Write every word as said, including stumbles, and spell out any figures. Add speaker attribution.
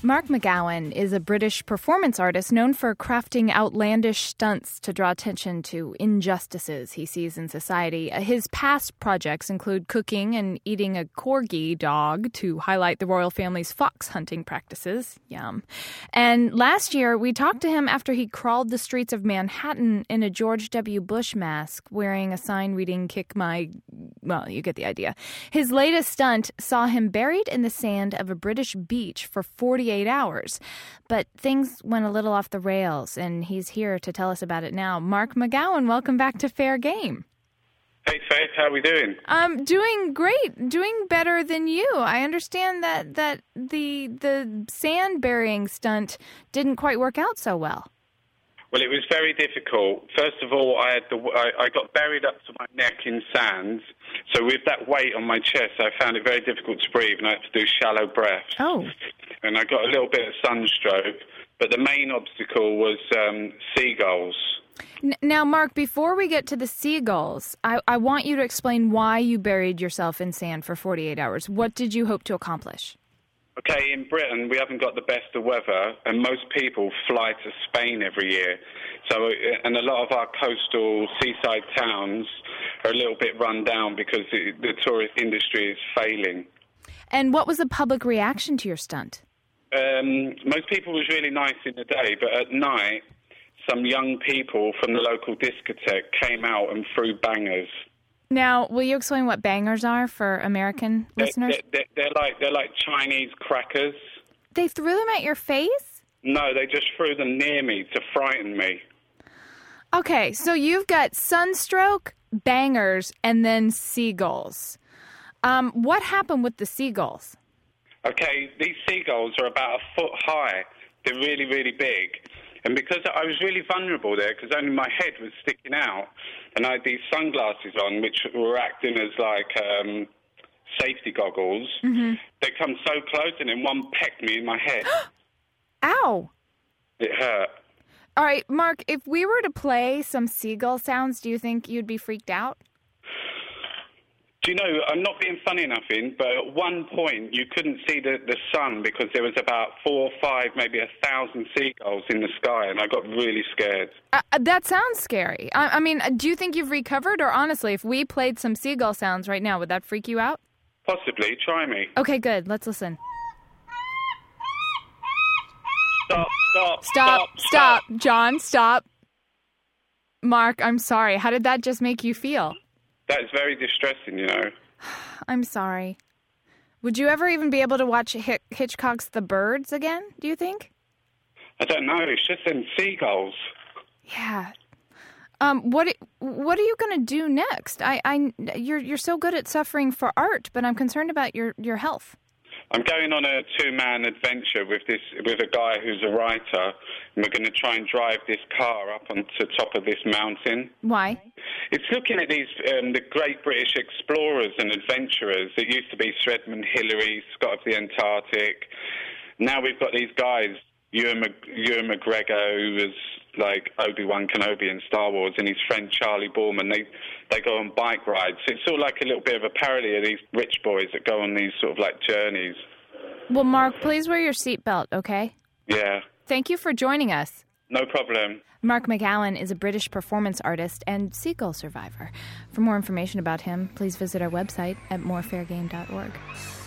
Speaker 1: Mark McGowan is a British performance artist known for crafting outlandish stunts to draw attention to injustices he sees in society. His past projects include cooking and eating a corgi dog to highlight the royal family's fox hunting practices. Yum. And last year, we talked to him after he crawled the streets of Manhattan in a George W. Bush mask, wearing a sign reading, "Kick my..." Well, you get the idea. His latest stunt saw him buried in the sand of a British beach for forty-eight hours. But things went a little off the rails, and he's here to tell us about it now. Mark McGowan, welcome back to Fair Game.
Speaker 2: Hey, Faith, how are we doing?
Speaker 1: Um, doing great, doing better than you. I understand that, that the the sand burying stunt didn't quite work out so well.
Speaker 2: Well, it was very difficult. First of all, I had the I, I got buried up to my neck in sand. So with that weight on my chest, I found it very difficult to breathe, and I had to do shallow breaths.
Speaker 1: Oh.
Speaker 2: And I got a little bit of sunstroke. But the main obstacle was um, seagulls.
Speaker 1: N- now, Mark, before we get to the seagulls, I, I want you to explain why you buried yourself in sand for forty-eight hours. What did you hope to accomplish?
Speaker 2: Okay, in Britain, we haven't got the best of weather, and most people fly to Spain every year. So, and a lot of our coastal seaside towns are a little bit run down because the, the tourist industry is failing.
Speaker 1: And what was the public reaction to your stunt?
Speaker 2: Um, most people was really nice in the day, but at night, some young people from the local discotheque came out and threw bangers.
Speaker 1: Now, will you explain what bangers are for American
Speaker 2: they're,
Speaker 1: listeners?
Speaker 2: They're, they're like they're like Chinese crackers.
Speaker 1: They threw them at your face?
Speaker 2: No, they just threw them near me to frighten me.
Speaker 1: Okay, so you've got sunstroke, bangers, and then seagulls. Um, what happened with the seagulls?
Speaker 2: Okay, these seagulls are about a foot high. They're really, really big. And because I was really vulnerable there, because only my head was sticking out, and I had these sunglasses on, which were acting as like um, safety goggles, mm-hmm. They come so close, and then one pecked me in my head.
Speaker 1: Ow!
Speaker 2: It hurt.
Speaker 1: All right, Mark, if we were to play some seagull sounds, do you think you'd be freaked out?
Speaker 2: Do you know, I'm not being funny enough, in, but at one point you couldn't see the, the sun because there was about four, five, maybe a thousand seagulls in the sky, and I got really scared.
Speaker 1: Uh, that sounds scary. I, I mean, do you think you've recovered? Or honestly, if we played some seagull sounds right now, would that freak you out?
Speaker 2: Possibly. Try me.
Speaker 1: Okay, good. Let's listen.
Speaker 2: Stop, stop,
Speaker 1: stop,
Speaker 2: stop,
Speaker 1: stop. Stop. John, stop. Mark, I'm sorry. How did that just make you feel?
Speaker 2: That is very distressing, you know.
Speaker 1: I'm sorry. Would you ever even be able to watch Hitch- Hitchcock's The Birds again, do you think?
Speaker 2: I don't know. It's just them seagulls.
Speaker 1: Yeah. Um, what what are you going to do next? I, I, you're you're so good at suffering for art, but I'm concerned about your, your health.
Speaker 2: I'm going on a two-man adventure with this with a guy who's a writer, and we're going to try and drive this car up onto the top of this mountain.
Speaker 1: Why?
Speaker 2: It's looking at these um, the great British explorers and adventurers. It used to be Sir Edmund Hillary, Scott of the Antarctic. Now we've got these guys, Ewan, Mc, Ewan McGregor, who was like Obi-Wan Kenobi in Star Wars, and his friend Charlie Borman. They they go on bike rides. So it's sort of like a little bit of a parody of these rich boys that go on these sort of like journeys.
Speaker 1: Well, Mark, please wear your seatbelt, okay?
Speaker 2: Yeah.
Speaker 1: Thank you for joining us.
Speaker 2: No problem.
Speaker 1: Mark McGowan is a British performance artist and seagull survivor. For more information about him, please visit our website at more fair game dot org.